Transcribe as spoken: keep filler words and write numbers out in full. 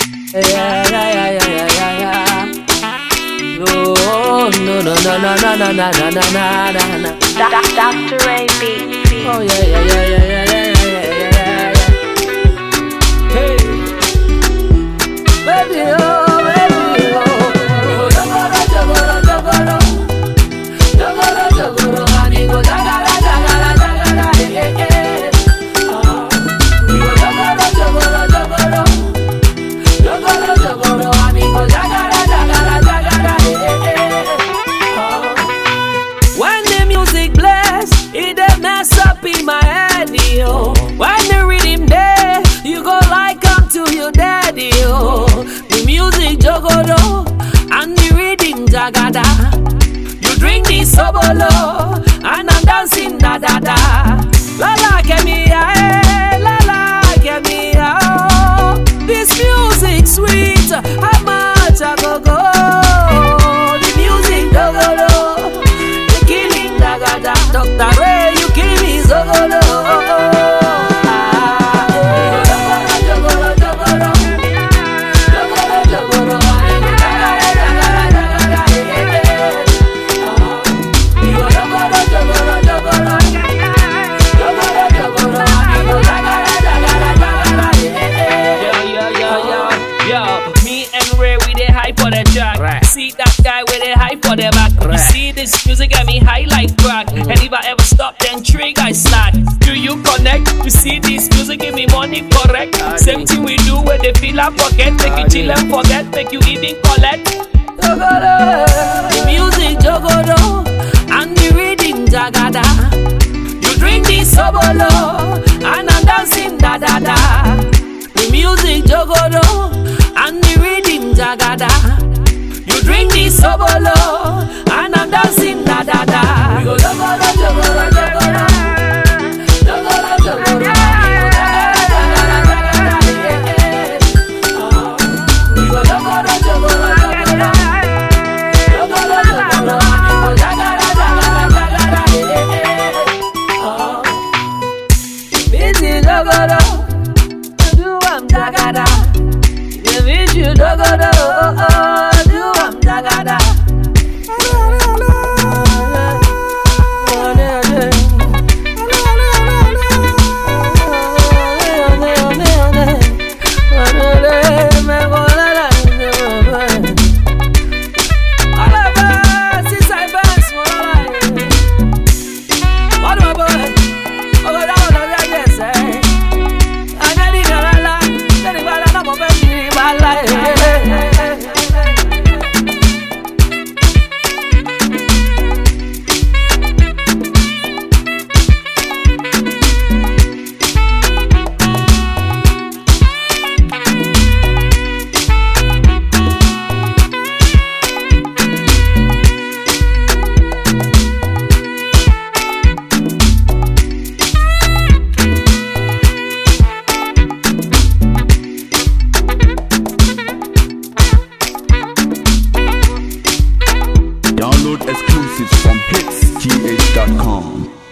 Yeah, yeah, yeah, yeah, yeah, yeah. No, no, no, no, no, no, no, no, no, no, no, no. Doctor Ray B. Oh yeah, yeah, yeah, yeah, yeah, yeah, yeah, yeah, yeah. Hey, baby, oh, baby, oh. Jogoro, jogoro, jogoro, jogoro, jogoro, amigo, jagara, jagara, jagara, eh, eh, eh. Oh, jogoro, jogoro, jogoro, jogoro, jogoro, amigo, jagara, jagara, jagara, eh, eh, eh. Oh, when the music blasts, it dey mess up in my head, yo. When the rhythm there, you go like come to your daddy, yo. The music jogoro and the rhythm jagada. You drink the sobolo and I'm dancing da da da. La la kemia, eh, la la kemia. Oh, this music sweet, how much I go go? The music jogoro, the killing jagada. Doctor Ray, you kill me jogoro. See that guy with a hype for the back. Right. You see this music got me high like crack. Mm. And if I ever stop, then trigger I start. Do you connect? You see this music give me money correct. Adi. Same thing we do with the feel and forget. Make Adi. You chill and forget. Make you even collect. Jogoro. The music jogoro and the rhythm jagada. You drink this sobolo and I'm dancing da da da. The music jogoro and the rhythm jagada. You drink this sobolo and I'm dancing da da da. We go jogoro, jogoro, jogoro, jogoro, jogoro. We go jogoro, jogoro, jogoro, jogoro, jogoro. Jagara, jagara, jagara. Busy jogoro, do I'm jagara. You wish you jogoro, oh oh. Jagada. Download exclusives from hits g h dot com.